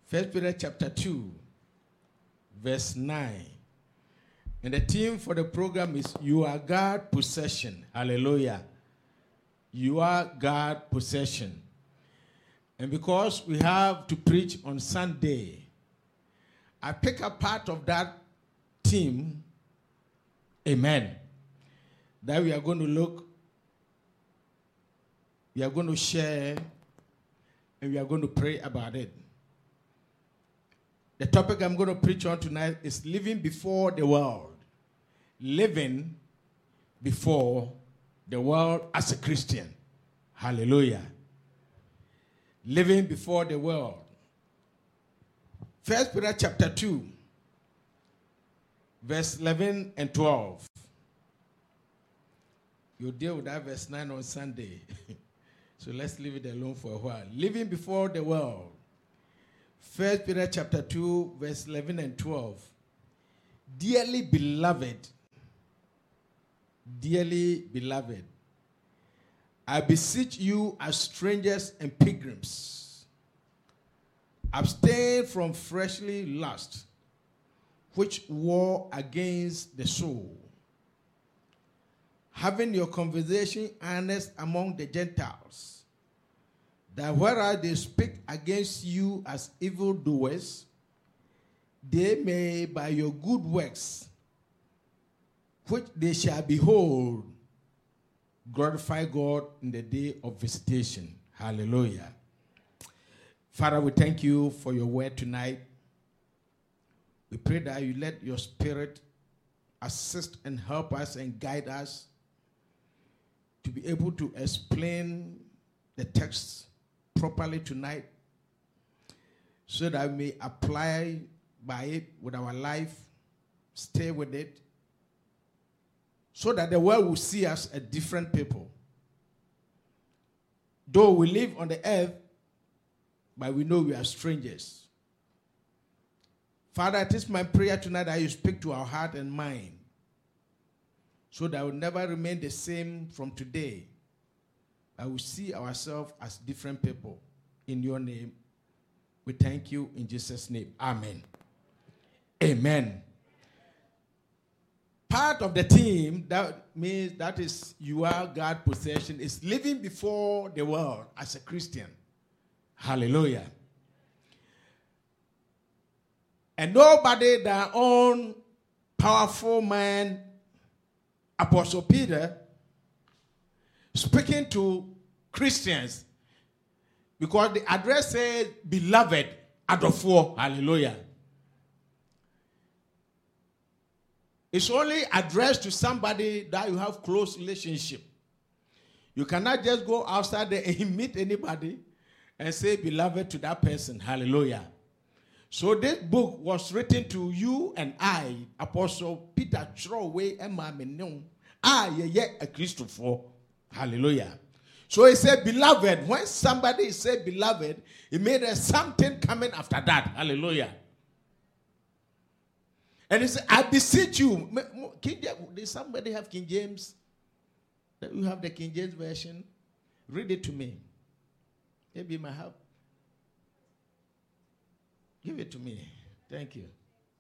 1 Peter chapter 2, verse 9. And the theme for the program is You Are God's Possession. Hallelujah. You are God's possession. And because we have to preach on Sunday, I pick a part of that theme, amen, that we are going to look, we are going to share, and we are going to pray about it. The topic I'm going to preach on tonight is living before the world. Living before the world as a Christian. Hallelujah. Living before the world. 1 Peter chapter 2, verse 11 and 12. You'll deal with that verse 9 on Sunday. So let's leave it alone for a while. Living before the world. 1 Peter chapter 2, verse 11 and 12. Dearly beloved, I beseech you as strangers and pilgrims, abstain from fleshly lust, which war against the soul, having your conversation honest among the Gentiles, that whereas they speak against you as evildoers, they may by your good works, which they shall behold, glorify God in the day of visitation. Hallelujah. Father, we thank you for your word tonight. We pray that you let your spirit assist and help us and guide us to be able to explain the text properly tonight, so that we may apply by it with our life, stay with it, so that the world will see us as different people. Though we live on the earth, but we know we are strangers. Father, it is my prayer tonight that you speak to our heart and mind, so that we will never remain the same from today. I will see ourselves as different people. In your name, we thank you in Jesus' name. Amen. Amen. Part of the theme, that means that is you are God's possession, is living before the world as a Christian. Hallelujah. And nobody that own powerful man, Apostle Peter, speaking to Christians, because the address says, beloved, adofo, hallelujah. It's only addressed to somebody that you have close relationship. You cannot just go outside there and meet anybody and say beloved to that person, hallelujah. So this book was written to you and I, Apostle Peter Chrowe, Emma Menon, a Christopher. Hallelujah. So he said, beloved. When somebody said beloved, it made something coming after that. Hallelujah. And he said, I beseech you. Does somebody have King James? You have the King James version? Read it to me. Maybe you might have. Give it to me. Thank you.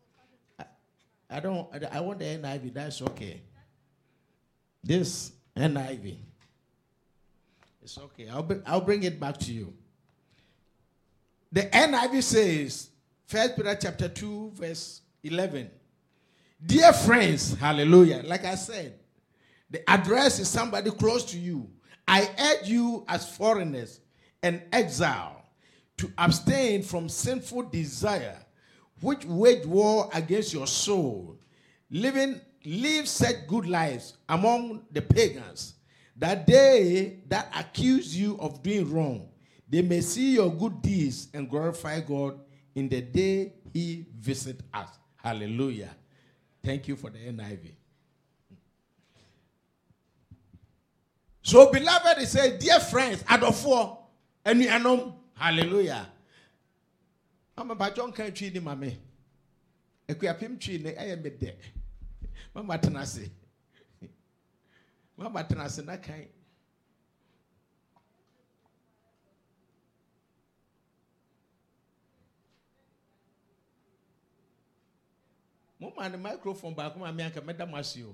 I want the NIV. That's okay. This NIV. It's okay. I'll bring it back to you. The NIV says, 1 Peter chapter 2, verse 11. Dear friends, hallelujah. Like I said, the address is somebody close to you. I urge you as foreigners and exile to abstain from sinful desire, which wage war against your soul. Live such good lives among the pagans, that they that accuse you of doing wrong, they may see your good deeds and glorify God in the day he visits us. Hallelujah. Thank you for the NIV. So, beloved, it says, dear friends, adofo, and you know, hallelujah. I'm about John can't treat him, mammy. If we have him treating, I am dead. Mama Tanasi. Mama Tanasi, that kind. Mama, the microphone back. Mama, I can make that masio.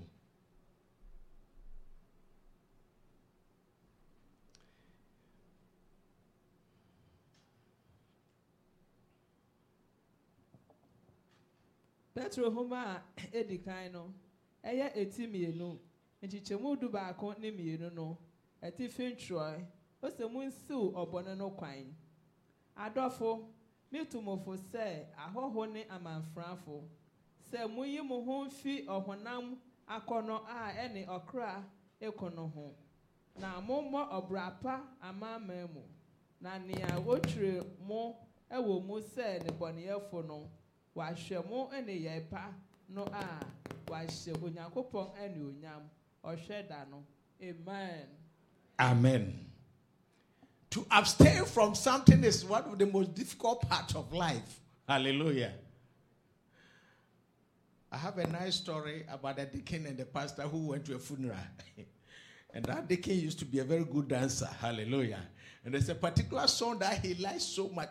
Petro Homa Edikaino, Eya Etimienu, and Chichemudu Bako Nimienu no, Etifin Troy, what's the moon sue or bonano quine? Adolfo, Miltumofo say, a hohone a man franfo. Say, Muyimu home fee or honam, a corner any or cra, econo home. Now, momo or brapa, a man memo. Na near wotre mo, a woman say, the bonnier for no. Wahwe mo ene yepa no a wahwe Onyankopon ene onyam ohweda no. Amen. Amen. To abstain from something is one of the most difficult parts of life. Hallelujah. I have a nice story about a deacon and the pastor who went to a funeral. And that deacon used to be a very good dancer. Hallelujah. And there's a particular song that he likes so much.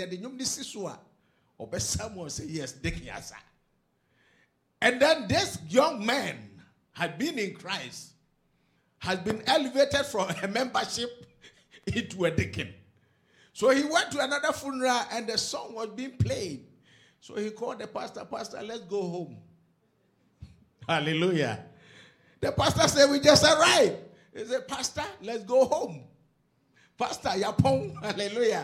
Or someone say, yes, deacon yasa. And then this young man had been in Christ, has been elevated from a membership into a deacon. So he went to another funeral and the song was being played. So he called the pastor, Pastor, let's go home. Hallelujah. The pastor said, we just arrived. He said, Pastor, let's go home. Pastor, yapon, hallelujah.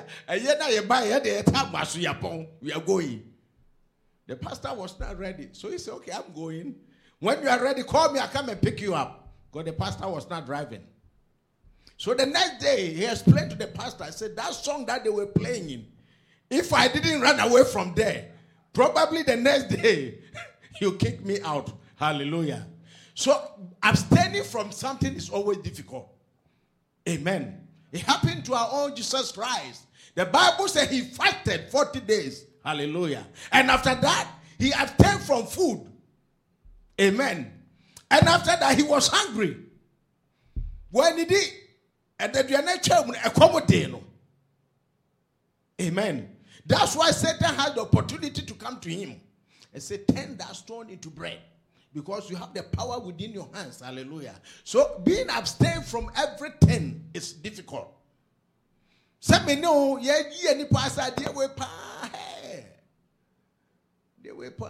We are going. The pastor was not ready. So he said, okay, I'm going. When you are ready, call me, I'll come and pick you up. Because the pastor was not driving. So the next day, he explained to the pastor, I said, that song that they were playing, if I didn't run away from there, probably the next day, you kick me out. Hallelujah. So abstaining from something is always difficult. Amen. It happened to our own Jesus Christ. The Bible says he fasted 40 days. Hallelujah. And after that, he abstained from food. Amen. And after that, he was hungry. When he did, and the amen. That's why Satan had the opportunity to come to him and say, turn that stone into bread. Because you have the power within your hands. Hallelujah. So being abstained from everything is difficult. Some may know, yeah, any pastor, they were pa. They were pa.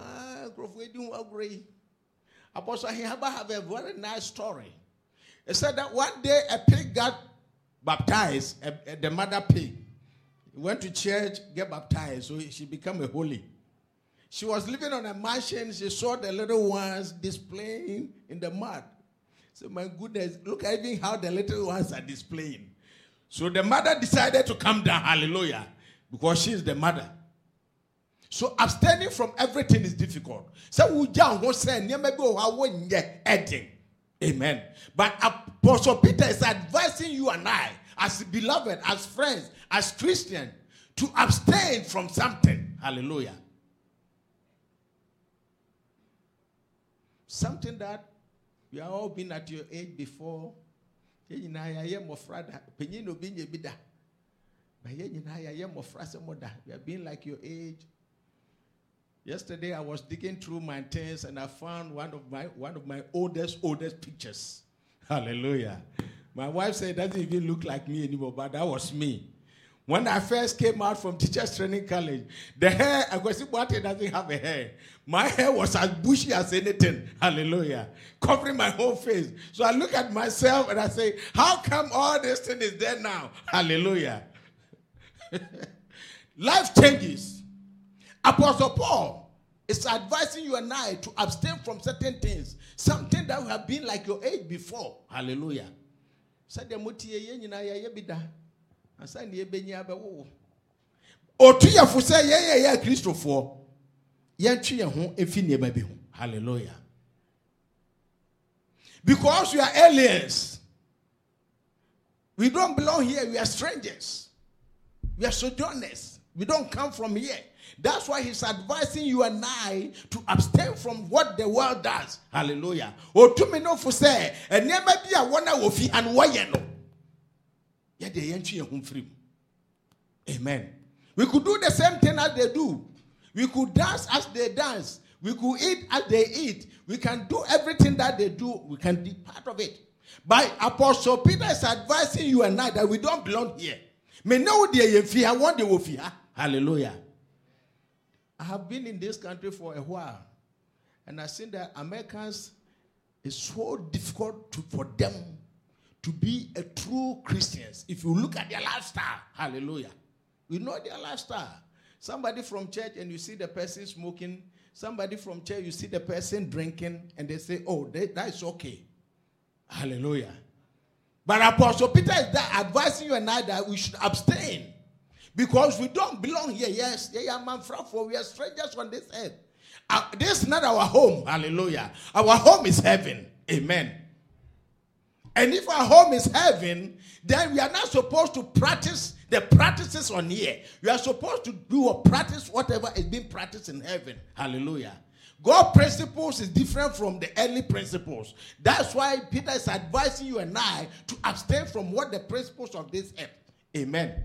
Apostle Hihaba have a very nice story. It said that one day a pig got baptized, the mother pig. Went to church, get baptized, so she became a holy. She was living on a mansion. She saw the little ones displaying in the mud. So my goodness, look at even how the little ones are displaying. So the mother decided to come down, hallelujah, because she is the mother. So abstaining from everything is difficult. So we don't say, amen. But Apostle Peter is advising you and I, as beloved, as friends, as Christians, to abstain from something. Hallelujah. Something that we have all been at your age before. We have been like your age. Yesterday I was digging through my things and I found one of my oldest pictures. Hallelujah. My wife said it doesn't even look like me anymore, but that was me. When I first came out from Teachers Training College, the hair, Agwesibuate doesn't have a hair. My hair was as bushy as anything. Hallelujah. Covering my whole face. So I look at myself and I say, how come all this thing is there now? Hallelujah. Life changes. Apostle Paul is advising you and I to abstain from certain things. Something that have been like your age before. Hallelujah. Hallelujah. Because we are aliens. We don't belong here. We are strangers. We are sojourners. We don't come from here. That's why he's advising you and I to abstain from what the world does. Hallelujah. Amen. We could do the same thing as they do. We could dance as they dance. We could eat as they eat. We can do everything that they do. We can be part of it. But Apostle Peter is advising you and I that we don't belong here. Hallelujah. I have been in this country for a while, and I've seen that Americans, it's so difficult for them to be a true Christians. If you look at their lifestyle, hallelujah. We know their lifestyle. Somebody from church and you see the person smoking. Somebody from church, you see the person drinking, and they say, oh, that's okay. Hallelujah. But Apostle Peter is advising you and I that we should abstain. Because we don't belong here. Yes, we are strangers on this earth. This is not our home. Hallelujah. Our home is heaven. Amen. And if our home is heaven, then we are not supposed to practice the practices on here. We are supposed to do or practice whatever is being practiced in heaven. Hallelujah. God's principles is different from the earthly principles. That's why Peter is advising you and I to abstain from what the principles of this earth. Amen.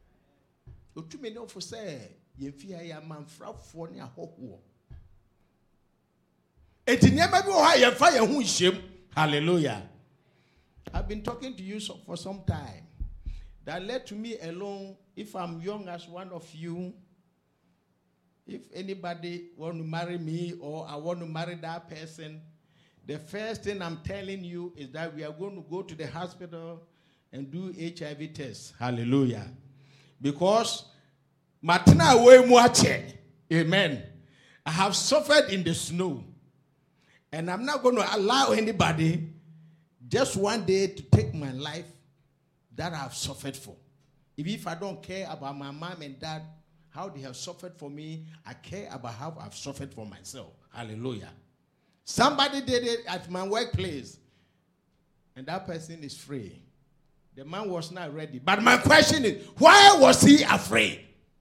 Hallelujah. I've been talking to you for some time. That led to me alone. If I'm young as one of you, if anybody want to marry me or I want to marry that person, the first thing I'm telling you is that we are going to go to the hospital and do HIV tests. Hallelujah. Because Martina Wemuache, amen, I have suffered in the snow. And I'm not going to allow anybody just one day to take my life that I have suffered for. If I don't care about my mom and dad, how they have suffered for me, I care about how I've suffered for myself. Hallelujah. Somebody did it at my workplace, and that person is free. The man was not ready. But my question is, why was he afraid?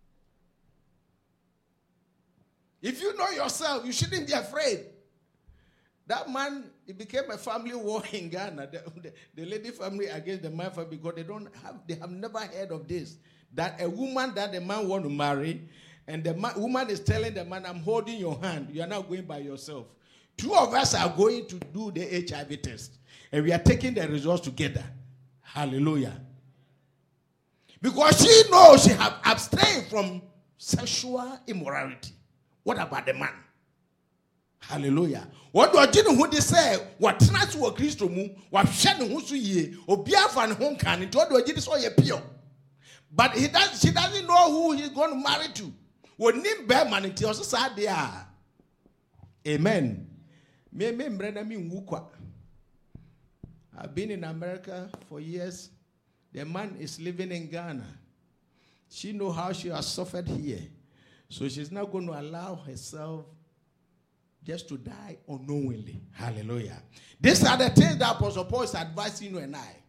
If you know yourself, you shouldn't be afraid. That man, it became a family war in Ghana. The lady family against the man family, because they have never heard of this. That a woman that the man want to marry, and the woman is telling the man, I'm holding your hand. You are not going by yourself. Two of us are going to do the HIV test. And we are taking the results together. Hallelujah. Because she knows she have abstained from sexual immorality. What about the man? Hallelujah. What do I do who they say? What trans to a Christo mu? What shannon who ye? Or Biafan home can it? What do I do so ye pure? But she doesn't know who he's going to marry to. When name bear man it also sad they are. Amen. I've been in America for years. The man is living in Ghana. She knows how she has suffered here. So she's not going to allow herself just to die unknowingly. Hallelujah. These are the things that Apostle Paul is advising you and I.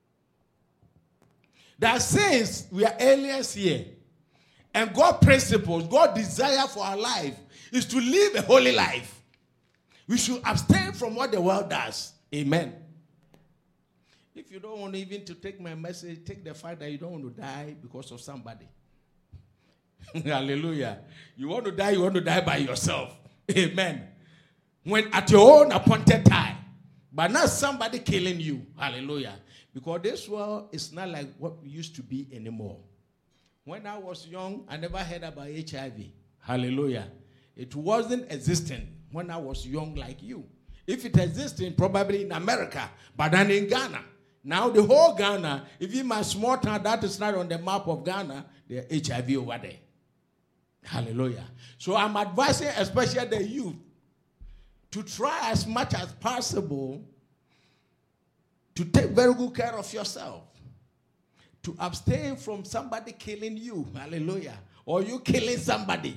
That since we are aliens here, and God's principles, God's desire for our life is to live a holy life, we should abstain from what the world does. Amen. If you don't want even to take my message, take the fact that you don't want to die because of somebody. Hallelujah. You want to die by yourself. Amen. When at your own appointed time, but not somebody killing you. Hallelujah. Because this world is not like what we used to be anymore. When I was young, I never heard about HIV. Hallelujah. It wasn't existing when I was young like you. If it existed, probably in America, but then in Ghana. Now the whole Ghana, even my small town that is not on the map of Ghana, there's HIV over there. Hallelujah. So I'm advising especially the youth to try as much as possible to take very good care of yourself. To abstain from somebody killing you. Hallelujah. Or you killing somebody.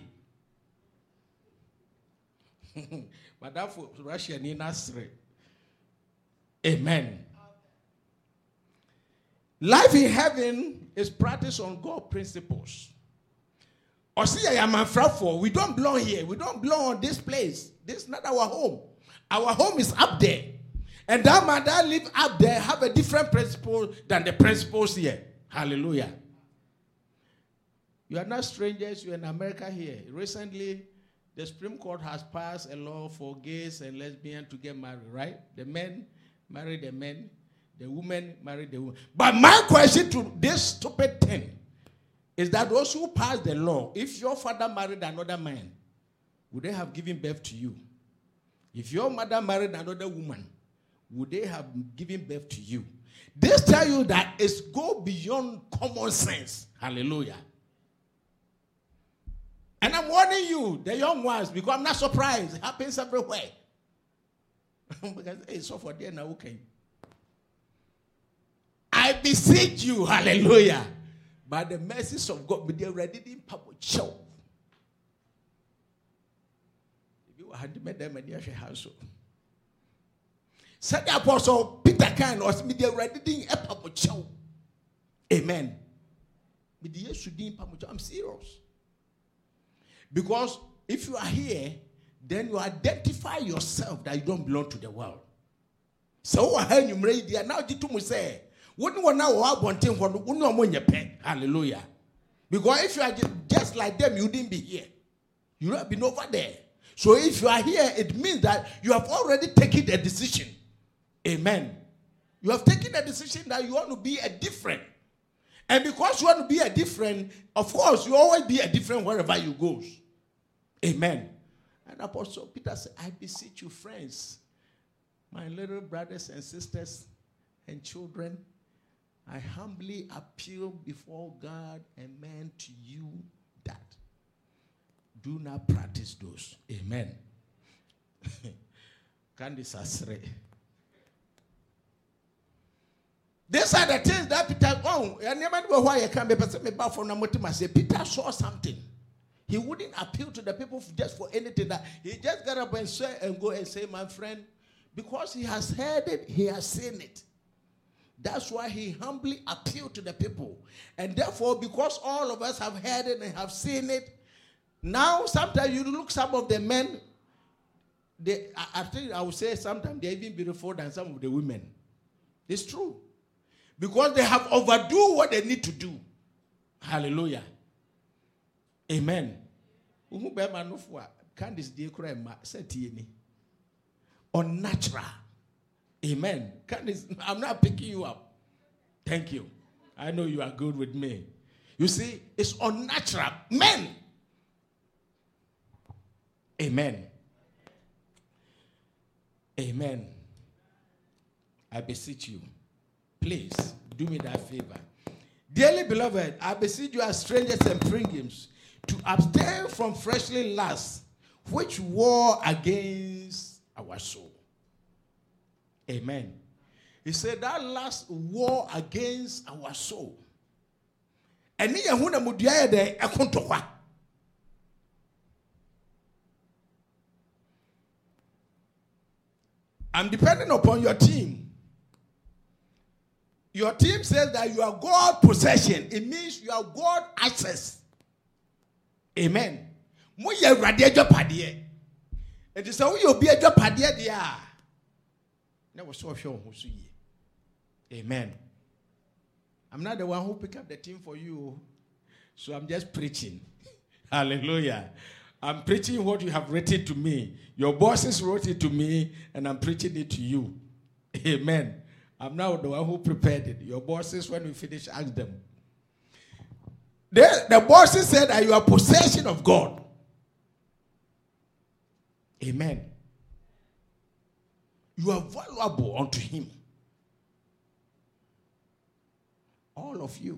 But that's for Russia in Nasri. Amen. Life in heaven is practiced on God's principles. Or see, I am for. We don't belong here. We don't belong on this place. This is not our home. Our home is up there. And that man that live up there have a different principle than the principles here. Hallelujah. You are not strangers. You are in America here. Recently, The Supreme Court has passed a law for gays and lesbians to get married, right? The men marry the men, the women marry the women. But my question to this stupid thing is that those who passed the law, if your father married another man, would they have given birth to you? If your mother married another woman, would they have given birth to you? This tell you that it's go beyond common sense. Hallelujah. And I'm warning you, the young ones, because I'm not surprised. It happens everywhere. Because it's so for there now, okay. I beseech you, hallelujah, by the mercies of God, be there ready in public show. If you had made them in your house, said the apostle Peter can was me there ready in a public show. Amen. I'm serious. Because if you are here, then you identify yourself that you don't belong to the world. So I heard you ready now. You say, wouldn't want now one thing for hallelujah. Because if you are just like them, you didn't be here. You would have been over there. So if you are here, it means that you have already taken a decision. Amen. You have taken a decision that you want to be a different. And because you want to be a different, of course, you always be a different wherever you go. Amen. And Apostle Peter said, I beseech you, friends, my little brothers and sisters and children, I humbly appeal before God and man to you that do not practice those. Amen. Candice Asre. These are the things that Peter, Peter saw something. He wouldn't appeal to the people just for anything. That he just got up and say and go and say, my friend, because he has heard it, he has seen it. That's why he humbly appealed to the people. And therefore, because all of us have heard it and have seen it, now sometimes you look some of the men, I think I would say sometimes they're even beautiful than some of the women. It's true. Because they have overdue what they need to do. Hallelujah. Amen. Unnatural. Amen. I'm not picking you up. Thank you. I know you are good with me. You see, it's unnatural. Men. Amen. Amen. I beseech you. Please, do me that favor. Dearly beloved, I beseech you as strangers and pilgrims to abstain from fleshly lusts, which war against our soul. Amen. He said that last war against our soul. And I'm depending upon your team. Your team says that you are God possession. It means you are God access. Amen. It is how you be a job padia. Never saw show who see. Amen. I'm not the one who pick up the team for you, so I'm just preaching. Hallelujah. I'm preaching what you have written to me. Your bosses wrote it to me, and I'm preaching it to you. Amen. I'm now the one who prepared it. Your bosses, when we finish, ask them. The bosses said that you are possession of God. Amen. You are valuable unto him. All of you.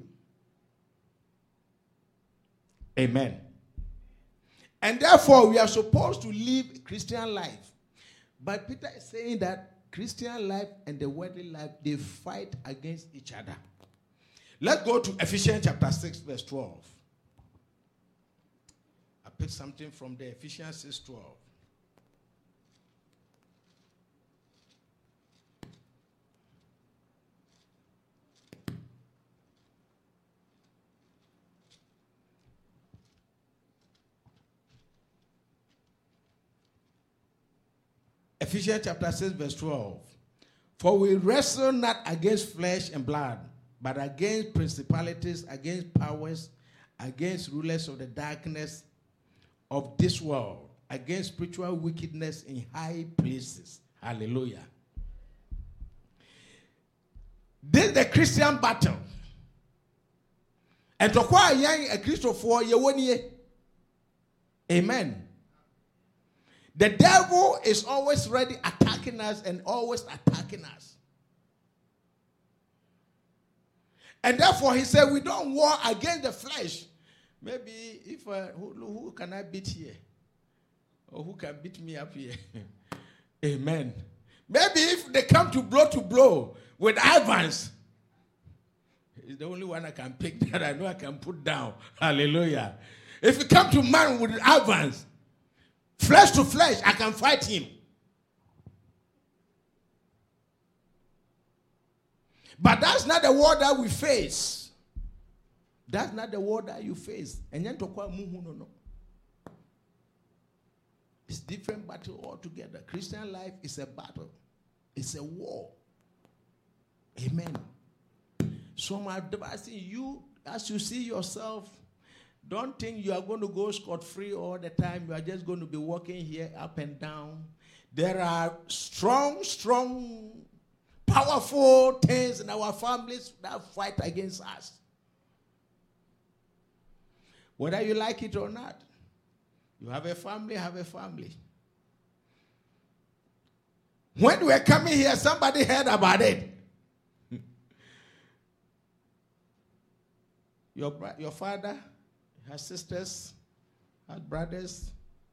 Amen. And therefore, we are supposed to live a Christian life. But Peter is saying that Christian life and the worldly life, they fight against each other. Let's go to Ephesians chapter 6, verse 12. I picked something from the Ephesians 6, 12. Ephesians chapter 6, verse 12. For we wrestle not against flesh and blood, but against principalities, against powers, against rulers of the darkness of this world, against spiritual wickedness in high places. Hallelujah. This is the Christian battle. And to acquire young a Christian for your 1 year. Amen. The devil is always ready attacking us and always attacking us. And therefore he said we don't war against the flesh. Maybe if who can I beat here? Or who can beat me up here? Amen. Maybe if they come to blow with Evans, he's the only one I can pick that I know I can put down. Hallelujah. If you come to man with Evans, flesh to flesh, I can fight him. But that's not the war that we face. That's not the war that you face. And then no. It's different battle altogether. Christian life is a battle. It's a war. Amen. So I'm advising you, as you see yourself, don't think you are going to go scot-free all the time. You are just going to be walking here up and down. There are strong, powerful things in our families that fight against us. Whether you like it or not. You have a family, have a family. When we were coming here, somebody heard about it. Your father has sisters, has brothers.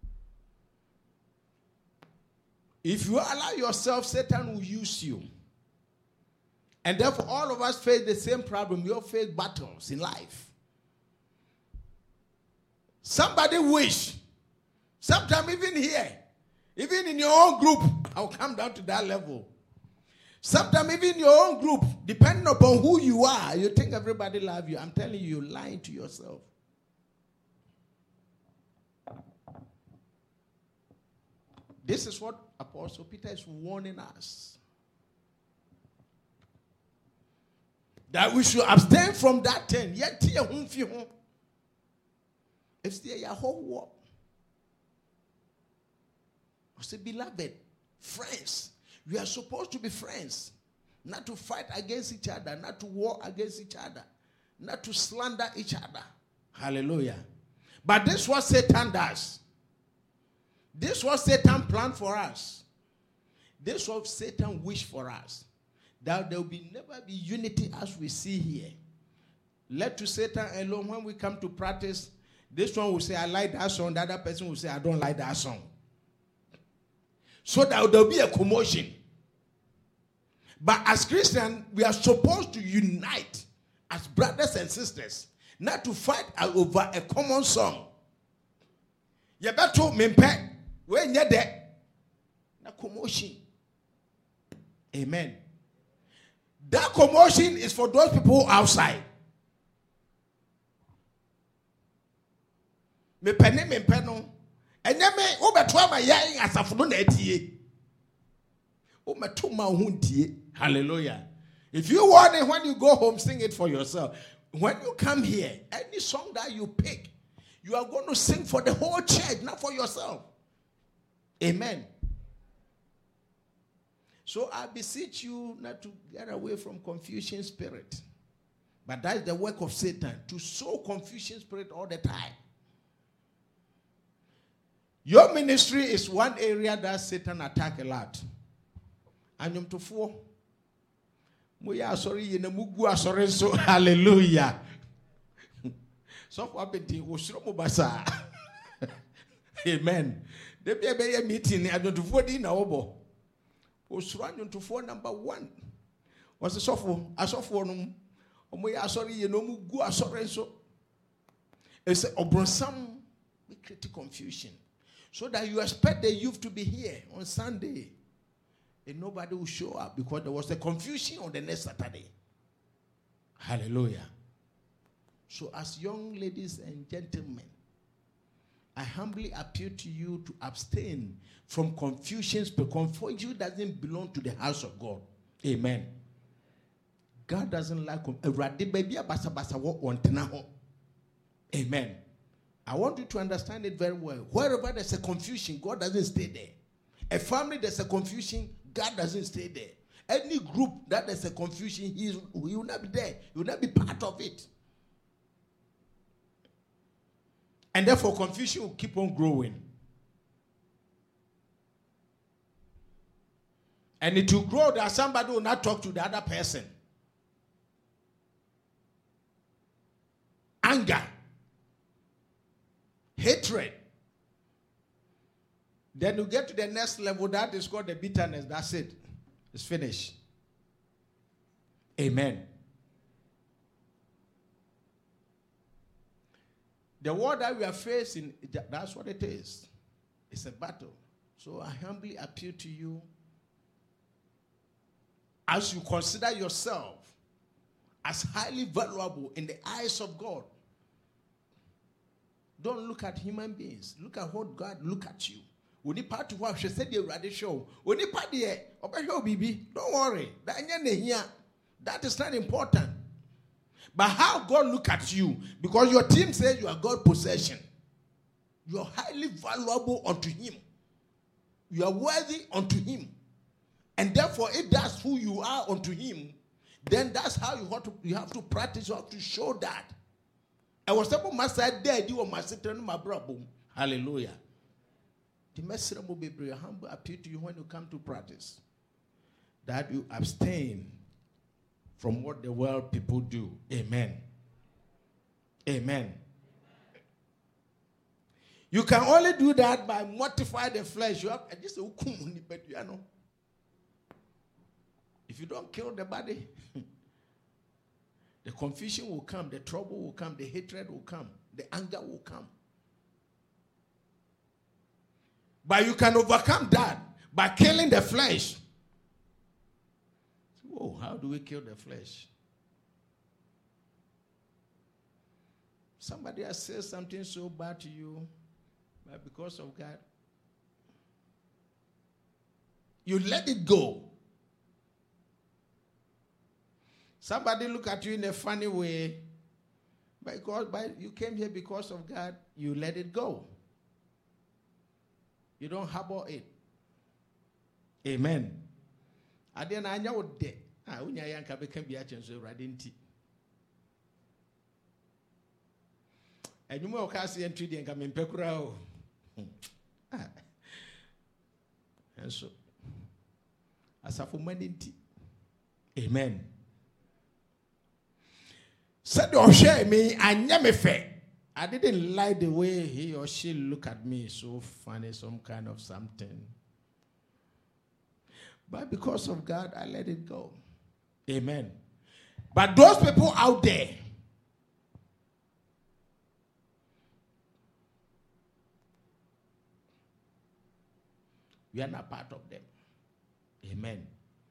If you allow yourself, Satan will use you. And therefore, all of us face the same problem. We all face battles in life. Somebody wish, sometimes even here, even in your own group, I'll come down to that level. Sometimes even in your own group, depending upon who you are, you think everybody loves you. I'm telling you, you're lying to yourself. This is what Apostle Peter is warning us. That we should abstain from that thing. Yet, if they are whole war. I say, beloved, friends, we are supposed to be friends. Not to fight against each other, not to war against each other, not to slander each other. Hallelujah. But this is what Satan does. This is what Satan planned for us. This is what Satan wished for us. That there will never be unity as we see here. Let to Satan alone. When we come to practice, this one will say, I like that song. The other person will say, I don't like that song. So that there will be a commotion. But as Christians, we are supposed to unite as brothers and sisters, not to fight over a common song. You better mempe when you're there. Na commotion. Amen. That commotion is for those people outside. Me penny no. Enye me obeto ama yan asafo na etie. O meto ma huntie. Hallelujah. If you want it when you go home, sing it for yourself. When you come here, any song that you pick, you are going to sing for the whole church, not for yourself. Amen. So I beseech you not to get away from confusion spirit. But that is the work of Satan, to sow confusion spirit all the time. Your ministry is one area that Satan attacks a lot. And you to four. Sorry, so hallelujah. So what basa. Amen. There be a meeting. I don't vote in obo. Osranyon to four number 1. Was a software. A software. Sorry, mugu so. It's a obronsam. We create confusion. So that you expect the youth to be here on Sunday. And nobody will show up because there was a confusion on the next Saturday. Hallelujah. So as young ladies and gentlemen, I humbly appeal to you to abstain from confusions, because confusion doesn't belong to the house of God. Amen. God doesn't like. Amen. I want you to understand it very well. Wherever there's a confusion, God doesn't stay there. A family, there's a confusion, God doesn't stay there. Any group that there's a confusion, he will not be there. He will not be part of it. And therefore, confusion will keep on growing. And it will grow that somebody will not talk to the other person. Anger. Hatred. Then you get to the next level, that is called the bitterness. That's it. It's finished. Amen. The war that we are facing, that's what it is. It's a battle. So I humbly appeal to you, as you consider yourself as highly valuable in the eyes of God, don't look at human beings. Look at what God look at you. When you part to what she said, you rather show. When you part there, don't worry. That is not important. But how God look at you, because your team says you are God's possession. You are highly valuable unto Him. You are worthy unto Him. And therefore, if that's who you are unto Him, then that's how you have to practice, you have to show that. I was able to say, there, you my sister, my brother. Hallelujah. The message will be very humble appeal to you when you come to practice, that you abstain from what the world people do. Amen. Amen. You can only do that by mortifying the flesh. You have just a but you know. If you don't kill the body, the confusion will come, the trouble will come, the hatred will come, the anger will come. But you can overcome that by killing the flesh. Oh, how do we kill the flesh? Somebody has said something so bad to you, but because of God, you let it go. Somebody look at you in a funny way, but you came here because of God, you let it go. You don't harbor it. Amen. Adiana anya ode. Unya yanka beka bi achenso urade nti. Enyume okasi entry de nka mempekura o. Enso. Asafo mani nti. Amen. Said share me anya me fe. I didn't like the way he or she look at me, so funny, some kind of something. But because of God, I let it go. Amen. But those people out there, we are not part of them. Amen.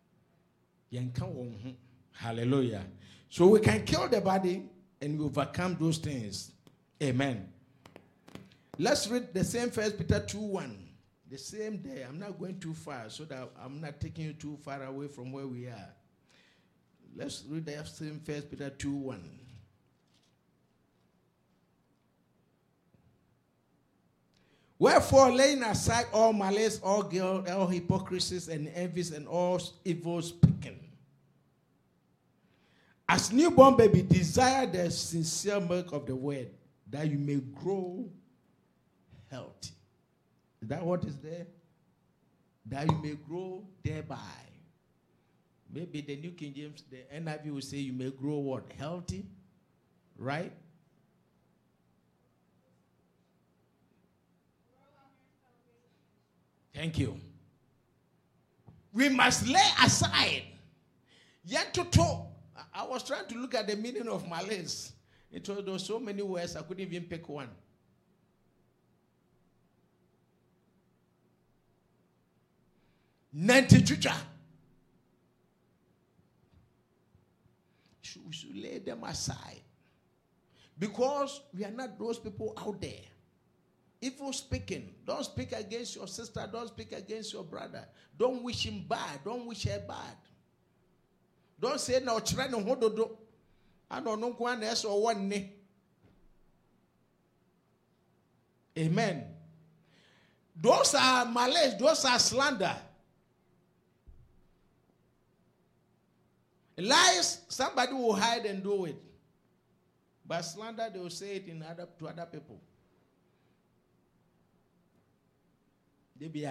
Hallelujah. So we can kill the body and we overcome those things. Amen. Let's read the same 1 Peter 2:1. The same day. I'm not going too far so that I'm not taking you too far away from where we are. Let's read the same 1 Peter 2:1. Wherefore, laying aside all malice, all guilt, all hypocrisies and envies and all evil speaking, as newborn baby, desire the sincere milk of the word, that you may grow healthy. Is that what is there? That you may grow thereby. Maybe the New King James, the NIV will say you may grow what? Healthy. Right? Thank you. We must lay aside. Yet to talk. I was trying to look at the meaning of malice. There were so many words, I couldn't even pick one. We should lay them aside. Because we are not those people out there. Evil speaking. Don't speak against your sister. Don't speak against your brother. Don't wish him bad. Don't wish her bad. Don't say no try no hododo. I don't know one else or one ne. Amen. Those are malice, those are slander. Lies, somebody will hide and do it. But slander, they will say it to other people. They be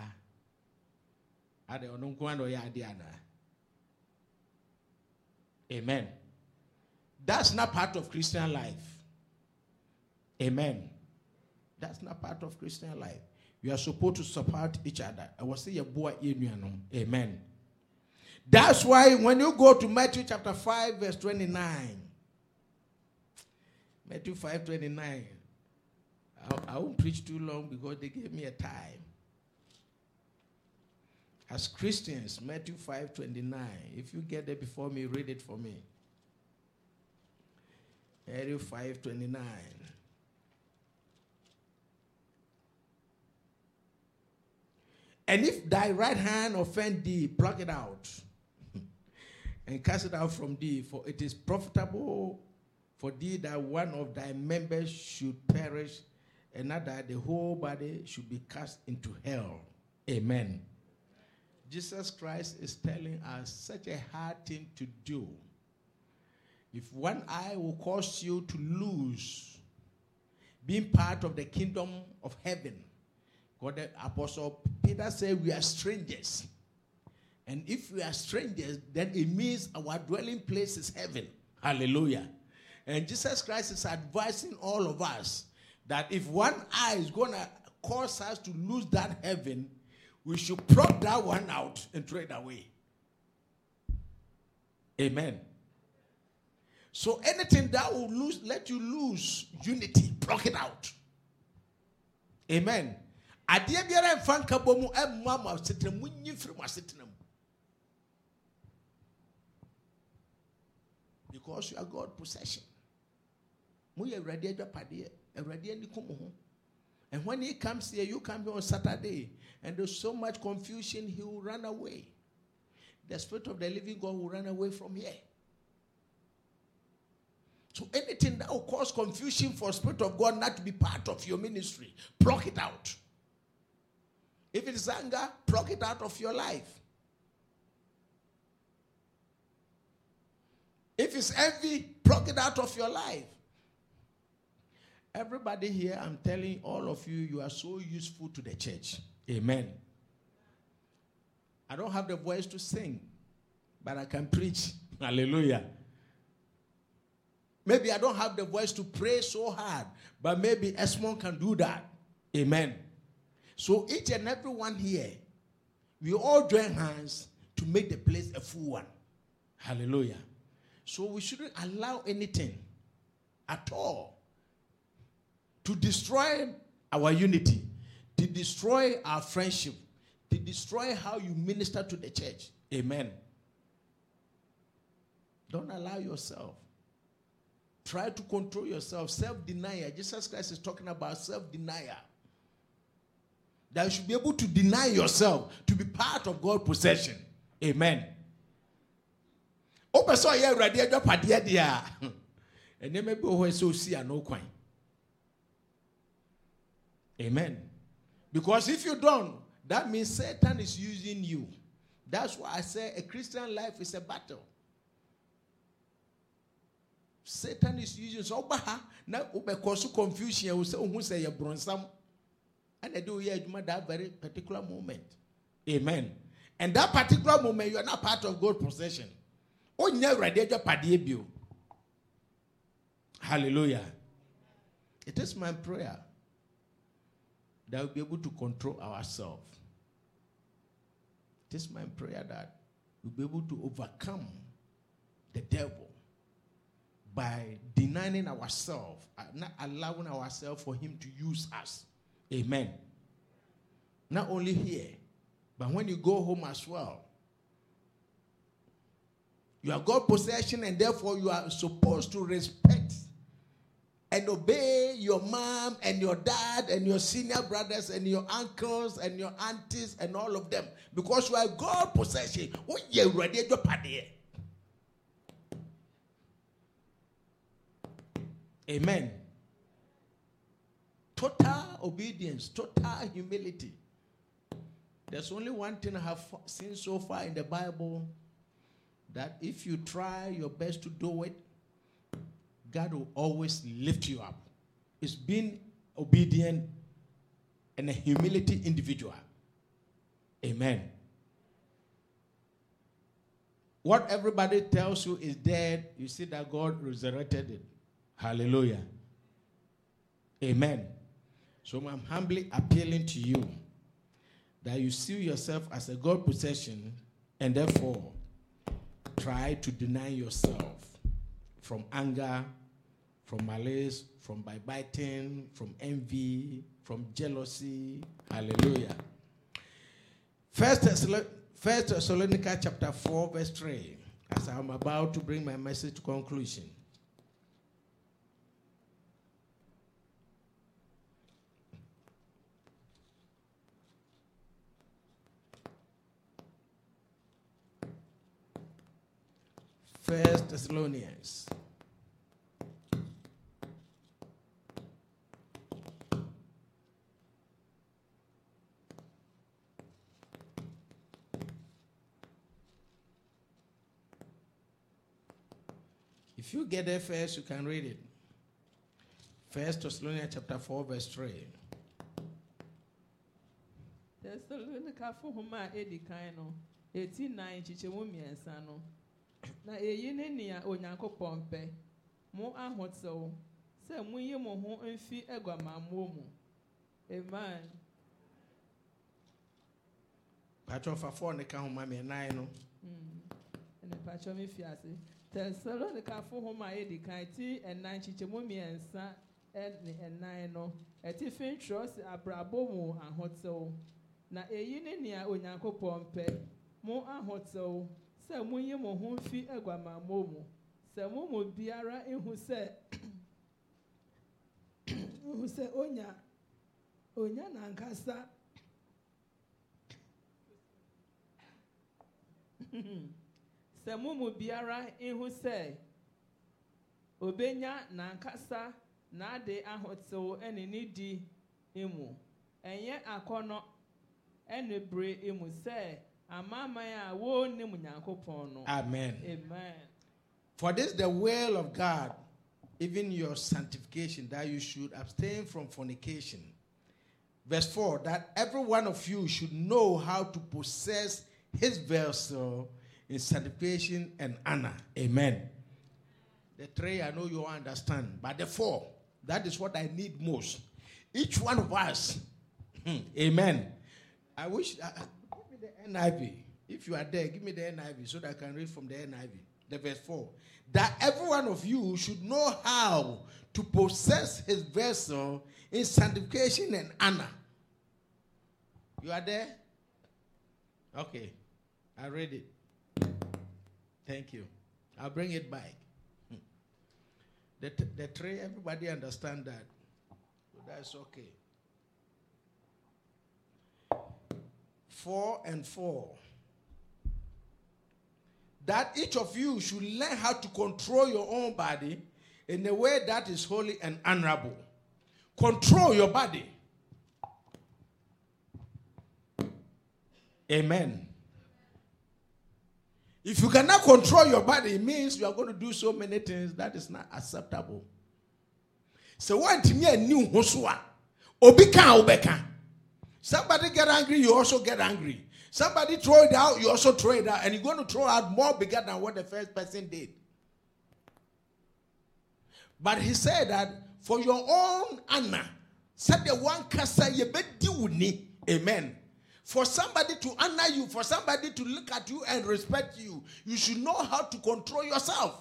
Amen. That's not part of Christian life. Amen. That's not part of Christian life. You are supposed to support each other. I will say your boy. Amen. That's why when you go to Matthew chapter 5, verse 29. Matthew 5:29. I won't preach too long because they gave me a time. As Christians, Matthew 5:29. If you get there before me, read it for me. Matthew 5:29. And if thy right hand offend thee, pluck it out and cast it out from thee, for it is profitable for thee that one of thy members should perish, and not that the whole body should be cast into hell. Amen. Jesus Christ is telling us such a hard thing to do. If one eye will cause you to lose being part of the kingdom of heaven, God, the Apostle Peter said we are strangers. And if we are strangers, then it means our dwelling place is heaven. Hallelujah. And Jesus Christ is advising all of us that if one eye is going to cause us to lose that heaven, we should pluck that one out and throw it away. Amen. So anything that will let you lose unity, pluck it out. Amen. Because you are God's possession. And when he comes here, you come here on Saturday, and there's so much confusion, he will run away. The Spirit of the living God will run away from here. So anything that will cause confusion for the Spirit of God not to be part of your ministry, pluck it out. If it is anger, pluck it out of your life. If it's envy, pluck it out of your life. Everybody here, I'm telling all of you, you are so useful to the church. Amen. I don't have the voice to sing, but I can preach. Hallelujah. Maybe I don't have the voice to pray so hard, but maybe Esmond can do that. Amen. So each and every one here, we all join hands to make the place a full one. Hallelujah. So we shouldn't allow anything at all to destroy our unity, to destroy our friendship, to destroy how you minister to the church. Amen. Don't allow yourself. Try to control yourself. Self-denial. Jesus Christ is talking about self-denial. That you should be able to deny yourself to be part of God's possession. Amen. Open so here ready to padia dia. And then maybe we so see no coin. Amen. Because if you don't, that means Satan is using you. That's why I say a Christian life is a battle. Satan is using so now because confusion who say you bronsam. And they do here that very particular moment. Amen. And that particular moment, you are not part of God's possession. Oh, never hallelujah. It is my prayer that we'll be able to control ourselves. It is my prayer that we'll be able to overcome the devil by denying ourselves, not allowing ourselves for him to use us. Amen. Not only here, but when you go home as well. You are God's possession, and therefore you are supposed to respect and obey your mom and your dad and your senior brothers and your uncles and your aunties and all of them. Because you are God's possession. Amen. Total obedience, total humility. There's only one thing I have seen so far in the Bible, that if you try your best to do it, God will always lift you up. It's being obedient and a humility individual. Amen. What everybody tells you is dead, you see that God resurrected it. Hallelujah. Amen. So I'm humbly appealing to you that you see yourself as a God possession, and therefore try to deny yourself from anger, from malice, from backbiting, from envy, from jealousy. Hallelujah. First Thessalonica chapter 4 verse 3, as I'm about to bring my message to conclusion. First Thessalonians. If you get there first, you can read it. First Thessalonians chapter 4 verse 3. Thessalonica for homa edikaino 89 chichemu miensa no. Na eyi ne nia Onyankopɔn pɛ mo ahotew sɛ munyi mo ho mfi agwamammo mu. Amen. Patro fa 4 ne ka homa me 9 no. Ene patro me fiase. Thessalonica for homa edikan ti 9 chichemu miensa ne 9 no. Eti fin trust abrabo mu ahotew. Na eyi ne nia Onyankopɔn pɛ mo ahotew sɛ munyi mo ho mfi agwamammo mu. Sɛ mo mo biara ehu sɛ onya nankasa sɛ mo mo biara ehu sɛ obenya nankasa na ade ahotew ene ne di emu. Enye akɔnɔ ene bre emu sɛ Amen. Amen. For this the will of God, even your sanctification, that you should abstain from fornication. Verse 4, that every one of you should know how to possess his vessel in sanctification and honor. Amen. The 3, I know you understand, but the 4, that is what I need most. Each one of us. Amen. I wish... NIV. If you are there, give me the NIV so that I can read from the NIV. The verse 4. That every one of you should know how to possess his vessel in sanctification and honor. You are there? Okay. I read it. Thank you. I'll bring it back. The 3, everybody understand that. So that's okay. 4 and 4. That each of you should learn how to control your own body in a way that is holy and honorable. Control your body. Amen. If you cannot control your body, it means you are going to do so many things that is not acceptable. So one to me a new hosua. Obika obeka. Somebody get angry, you also get angry. Somebody throw it out, you also throw it out. And you're going to throw out more bigger than what the first person did. But he said that for your own honor, said the one kasa yebedi. Amen. For somebody to honor you, for somebody to look at you and respect you, you should know how to control yourself.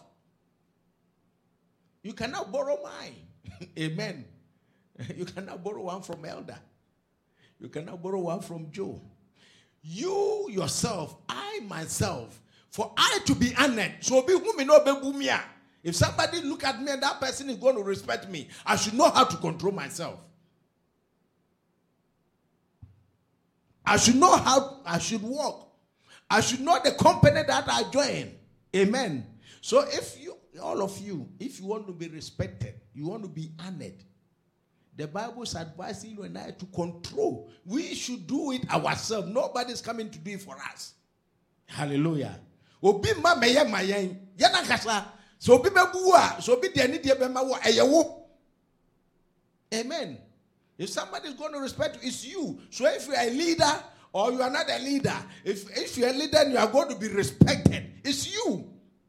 You cannot borrow mine. Amen. You cannot borrow one from Elder. You cannot borrow one from Joe. You yourself, I myself, for I to be honored, so be whom no be bumia. If somebody look at me and that person is going to respect me, I should know how to control myself. I should know how I should walk. I should know the company that I join. Amen. So if you, all of you, if you want to be respected, you want to be honored, The Bible is advising you and I to control. We should do it ourselves. Nobody's coming to do it for us. Hallelujah. Obi ma meye mayen. Yana kasa. So obi bebuwa. So obi de ni de be ma wo eyewo. Amen. If somebody is going to respect you, it's you. So if you are a leader or you are not a leader, if you are a leader and you are going to be respected, it's you.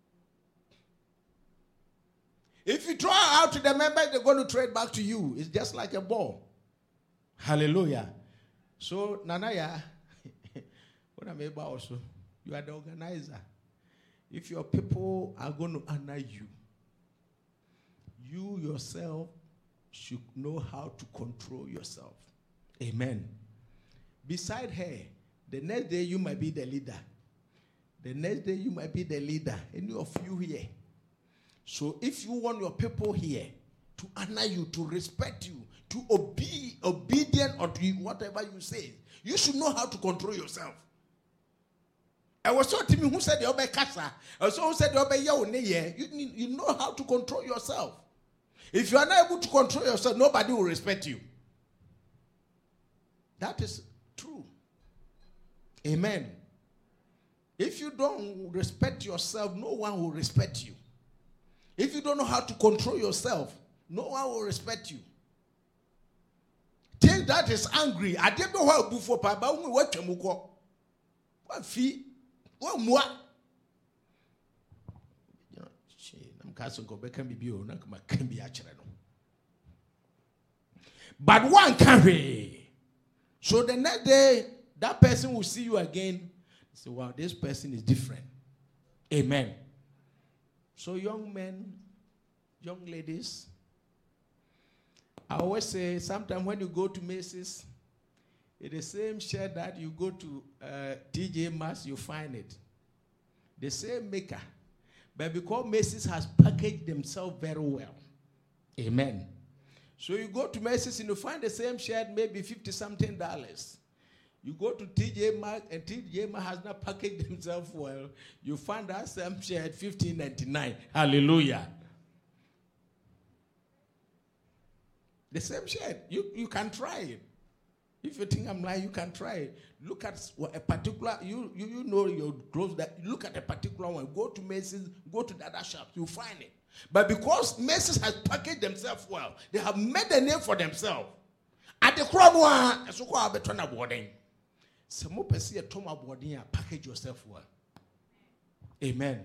If you throw out to the members, they're going to trade back to you. It's just like a ball. Hallelujah. So, Nanaya, what I'm about also, you are the organizer. If your people are going to honor you, you yourself should know how to control yourself. Amen. Beside her, the next day you might be the leader. The next day you might be the leader. Any of you here. So if you want your people here to honor you, to respect you, to be obedient or to whatever you say, you should know how to control yourself. I was so to me who said the obe kasa. I was so who said the obe ya. You know how to control yourself. If you are not able to control yourself, nobody will respect you. That is true. Amen. If you don't respect yourself, no one will respect you. If you don't know how to control yourself, no one will respect you. Take that is angry. I didn't know how before, but what chemuko? What fee? What more? But one carry. So the next day, that person will see you again. Say, wow, this person is different. Amen. So young men, young ladies, I always say, sometimes when you go to Macy's, it's the same shirt that you go to TJ Maxx, you find it. The same maker. But because Macy's has packaged themselves very well. Amen. So you go to Macy's and you find the same shirt, maybe $50-something. You go to TJ Maxx and TJ Maxx has not packaged themselves well. You find that same shirt $15.99. Hallelujah. The same shirt. You can try it. If you think I'm lying, you can try it. Look at a particular, you know your clothes, that look at a particular one. Go to Macy's, go to the other shops, you find it. But because Macy's has packaged themselves well, they have made a name for themselves. At the crown, that's what I've been trying to boarding. Some more person at Toma boarding, package yourself well. Amen.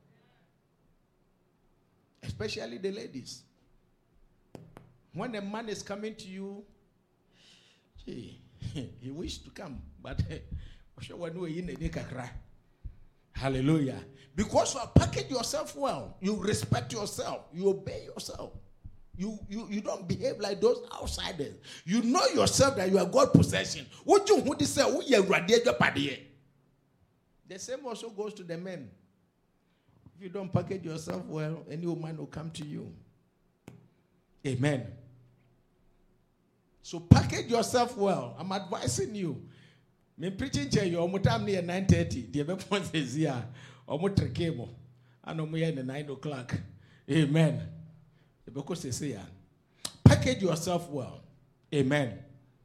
Especially the ladies. When a man is coming to you, he wishes to come, but hallelujah. Because you have packaged yourself well, you respect yourself, you obey yourself. You don't behave like those outsiders. You know yourself that you are God's possession. The same also goes to the men. If you don't package yourself well, any woman will come to you. Amen. So package yourself well. I'm advising you. Me preaching to you almost time near 9:30. The other point is here. Almost 3 km. And I'm here at 9 o'clock. Amen. Because they say, package yourself well. Amen.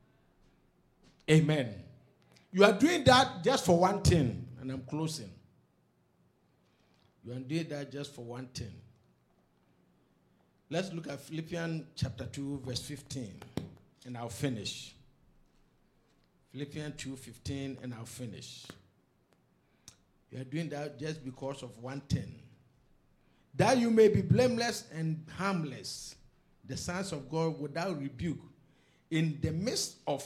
Amen. You are doing that just for one thing, and I'm closing. You are doing that just for one thing. Let's look at Philippians chapter 2, verse 15, and I'll finish. Philippians 2:15, and I'll finish. You are doing that just because of one thing. That you may be blameless and harmless, the sons of God without rebuke, in the midst of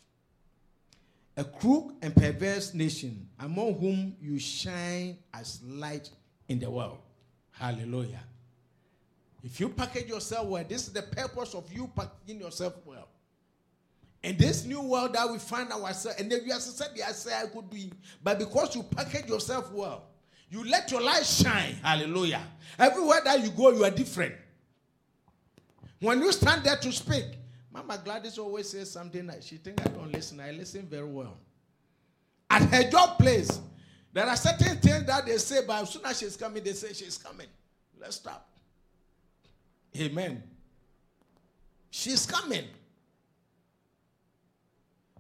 a crooked and perverse nation, among whom you shine as light in the world. Hallelujah. If you package yourself well, this is the purpose of you packaging yourself well. In this new world that we find ourselves, and then you have said, I could do, but because you package yourself well, you let your light shine. Hallelujah. Everywhere that you go, you are different. When you stand there to speak, Mama Gladys always says something like, she thinks I don't listen. I listen very well. At her job place, there are certain things that they say, but as soon as she's coming, they say she's coming. Let's stop. Amen. She's coming.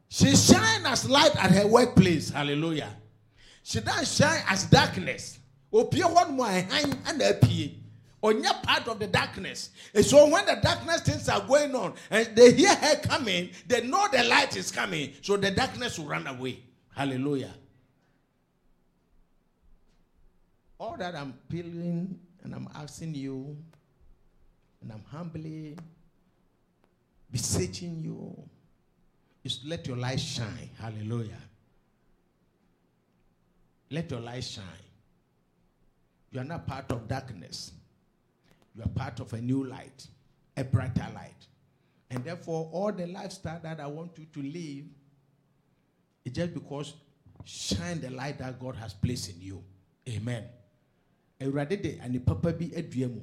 She shines as light at her workplace. Hallelujah. She doesn't shine as darkness. Opie one more and appear. On your part of the darkness. And so when the darkness things are going on and they hear her coming, they know the light is coming. So the darkness will run away. Hallelujah. All that I'm feeling and I'm asking you and I'm humbly beseeching you is to let your light shine. Hallelujah. Let your light shine. You are not part of darkness. You are part of a new light, a brighter light. And therefore, all the lifestyle that I want you to live is just because shine the light that God has placed in you. Amen. And papa be a dream.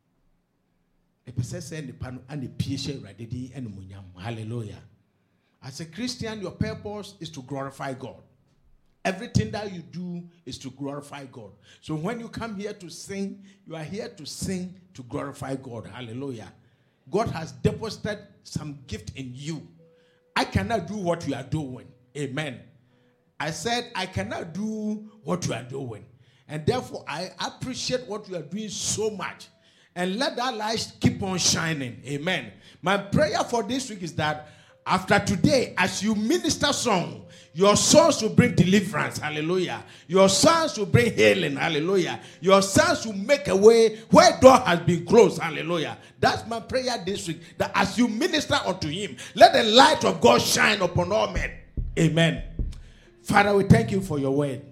A person send the pan and the PSA radidi and munyam. Hallelujah. As a Christian, your purpose is to glorify God. Everything that you do is to glorify God. So when you come here to sing, you are here to sing to glorify God. Hallelujah. God has deposited some gift in you. I cannot do what you are doing. Amen. I said I cannot do what you are doing. And therefore, I appreciate what you are doing so much. And let that light keep on shining. Amen. My prayer for this week is that after today, as you minister song, your songs will bring deliverance. Hallelujah. Your songs will bring healing. Hallelujah. Your songs will make a way where door has been closed. Hallelujah. That's my prayer this week. That as you minister unto him, let the light of God shine upon all men. Amen. Father, we thank you for your word.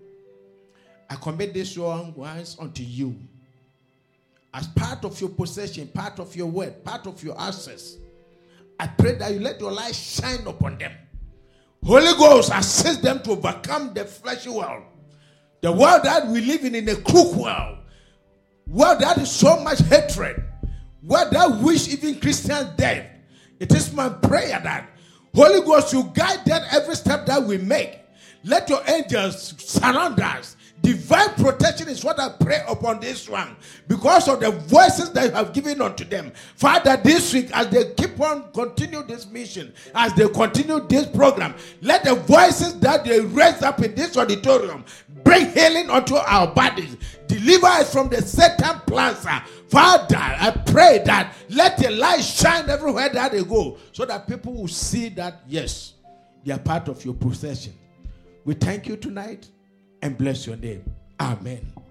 I commit this song once unto you. As part of your possession, part of your word, part of your access. I pray that you let your light shine upon them. Holy Ghost, assist them to overcome the fleshy world. The world that we live in a crooked world. World that is so much hatred. World that wish even Christians dead. It is my prayer that Holy Ghost, you guide them every step that we make. Let your angels surround us. Divine protection is what I pray upon this one. Because of the voices that you have given unto them. Father, this week, as they keep on continue this mission, as they continue this program, let the voices that they raise up in this auditorium bring healing unto our bodies. Deliver us from the Satan plans. Father, I pray that let the light shine everywhere that they go. So that people will see that, yes, they are part of your procession. We thank you tonight and bless your name. Amen.